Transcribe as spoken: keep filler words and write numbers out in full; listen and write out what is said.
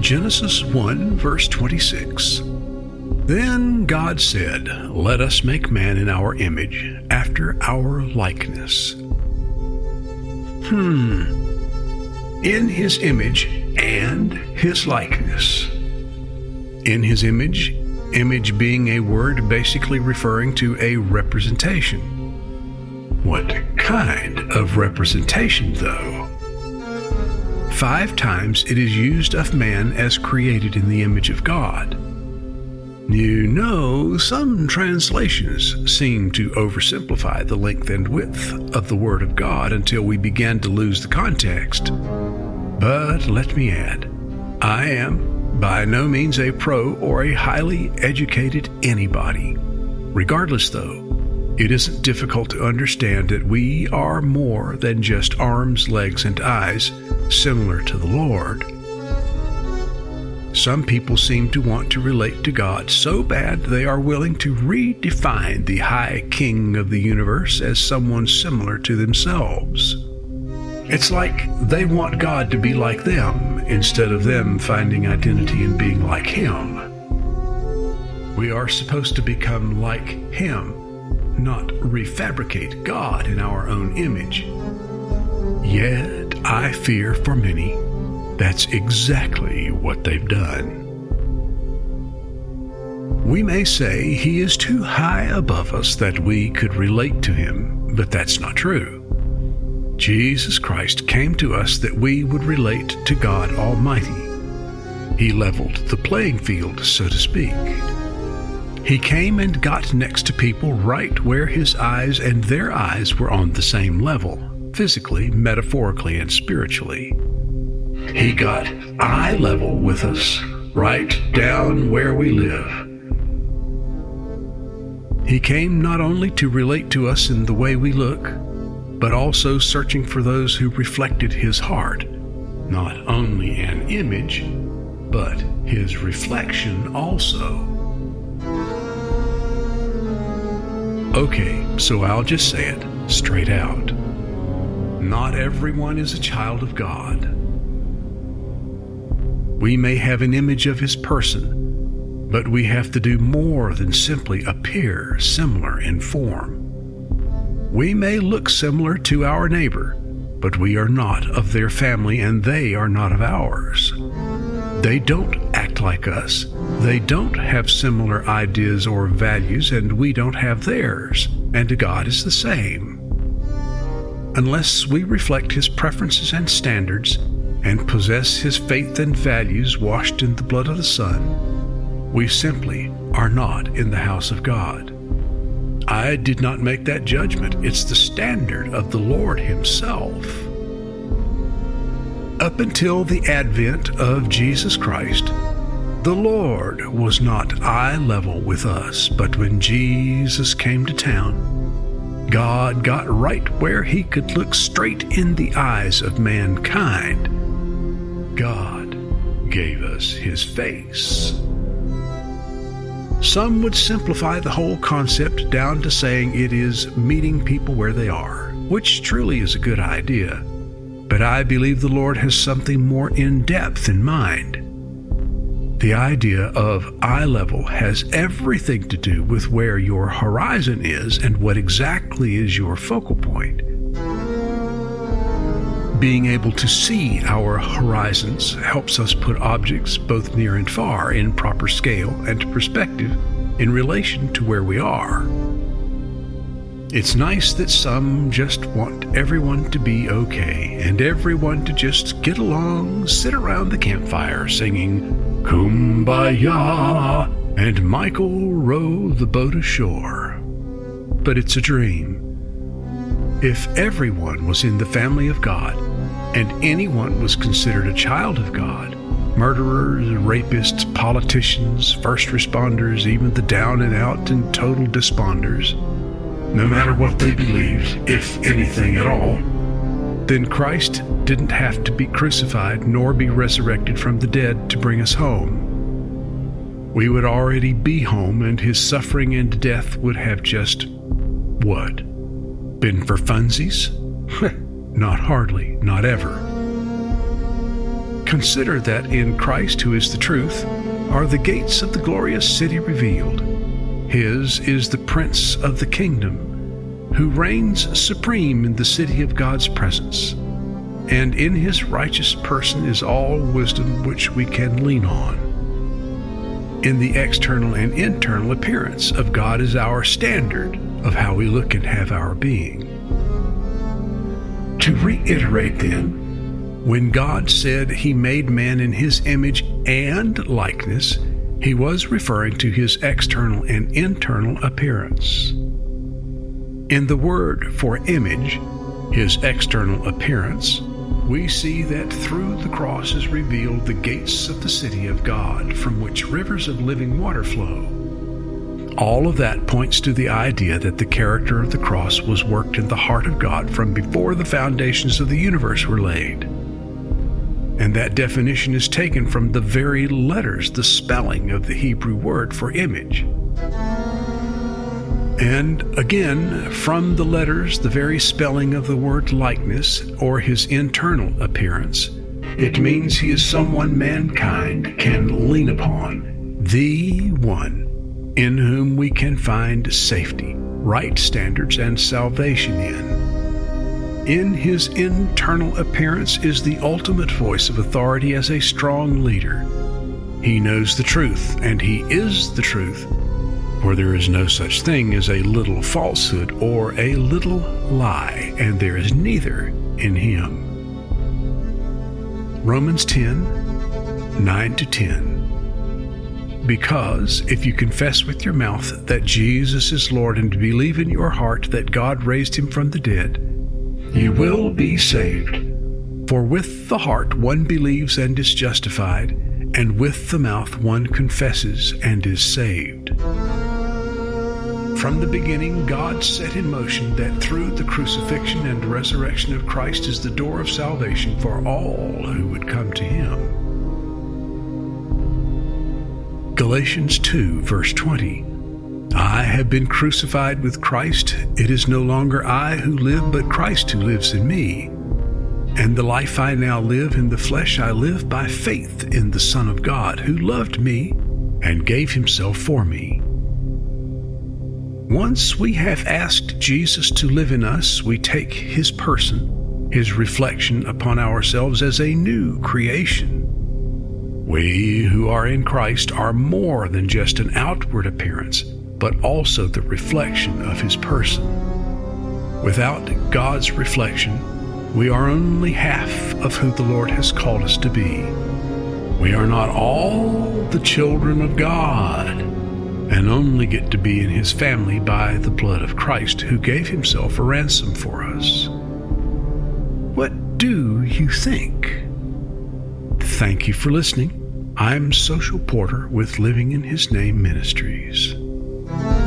Genesis one, verse twenty-six. Then God said, "Let us make man in our image, after our likeness." Hmm. In his image and his likeness. In his image, image being a word basically referring to a representation. What kind of representation, though? Five times it is used of man as created in the image of God. You know, some translations seem to oversimplify the length and width of the Word of God until we begin to lose the context. But let me add, I am by no means a pro or a highly educated anybody. Regardless, though, it isn't difficult to understand that we are more than just arms, legs, and eyes, similar to the Lord. Some people seem to want to relate to God so bad they are willing to redefine the High King of the universe as someone similar to themselves. It's like they want God to be like them instead of them finding identity in being like Him. We are supposed to become like Him, not refabricate God in our own image. Yet I fear for many, that's exactly what they've done. We may say He is too high above us that we could relate to Him, but that's not true. Jesus Christ came to us that we would relate to God Almighty. He leveled the playing field, so to speak. He came and got next to people right where His eyes and their eyes were on the same level, physically, metaphorically, and spiritually. He got eye level with us, right down where we live. He came not only to relate to us in the way we look, but also searching for those who reflected His heart, not only an image, but His reflection also. Okay, so I'll just say it straight out. Not everyone is a child of God. We may have an image of His person, but we have to do more than simply appear similar in form. We may look similar to our neighbor, but we are not of their family and they are not of ours. They don't act like us. They don't have similar ideas or values, and we don't have theirs, and God is the same. Unless we reflect His preferences and standards, and possess His faith and values washed in the blood of the Son, we simply are not in the house of God. I did not make that judgment. It's the standard of the Lord Himself. Up until the advent of Jesus Christ, the Lord was not eye level with us, but when Jesus came to town, God got right where He could look straight in the eyes of mankind. God gave us His face. Some would simplify the whole concept down to saying it is meeting people where they are, which truly is a good idea. But I believe the Lord has something more in-depth in mind. The idea of eye level has everything to do with where your horizon is and what exactly is your focal point. Being able to see our horizons helps us put objects both near and far in proper scale and perspective in relation to where we are. It's nice that some just want everyone to be okay and everyone to just get along, sit around the campfire singing Kumbaya and Michael row the boat ashore. But it's a dream. If everyone was in the family of God, and anyone was considered a child of God, murderers, rapists, politicians, first responders, even the down and out and total desponders, no matter what they believed, if anything at all, then Christ didn't have to be crucified nor be resurrected from the dead to bring us home. We would already be home, and His suffering and death would have just, what, been for funsies? Not hardly, not ever. Consider that in Christ, who is the truth, are the gates of the glorious city revealed. His is the Prince of the kingdom, who reigns supreme in the city of God's presence. And in his righteous person is all wisdom which we can lean on. In the external and internal appearance of God is our standard of how we look and have our being. To reiterate then, when God said he made man in his image and likeness, he was referring to his external and internal appearance. In the word for image, his external appearance, we see that through the cross is revealed the gates of the city of God, from which rivers of living water flow. All of that points to the idea that the character of the cross was worked in the heart of God from before the foundations of the universe were laid. And that definition is taken from the very letters, the spelling of the Hebrew word for image. And again, from the letters, the very spelling of the word likeness, or his internal appearance, it means he is someone mankind can lean upon, the one in whom we can find safety, right standards, and salvation in. In his internal appearance is the ultimate voice of authority as a strong leader. He knows the truth, and he is the truth, for there is no such thing as a little falsehood or a little lie, and there is neither in him. Romans ten, nine to ten. Because if you confess with your mouth that Jesus is Lord and believe in your heart that God raised him from the dead, you will be saved. For with the heart one believes and is justified, and with the mouth one confesses and is saved. From the beginning, God set in motion that through the crucifixion and resurrection of Christ is the door of salvation for all who would come to him. Galatians two, verse twenty. I have been crucified with Christ. It is no longer I who live, but Christ who lives in me. And the life I now live in the flesh I live by faith in the Son of God, who loved me and gave himself for me. Once we have asked Jesus to live in us, we take his person, his reflection upon ourselves as a new creation. We who are in Christ are more than just an outward appearance, but also the reflection of his person. Without God's reflection, we are only half of who the Lord has called us to be. We are not all the children of God, and only get to be in his family by the blood of Christ, who gave himself a ransom for us. What do you think? Thank you for listening. I'm Social Porter with Living in His Name Ministries.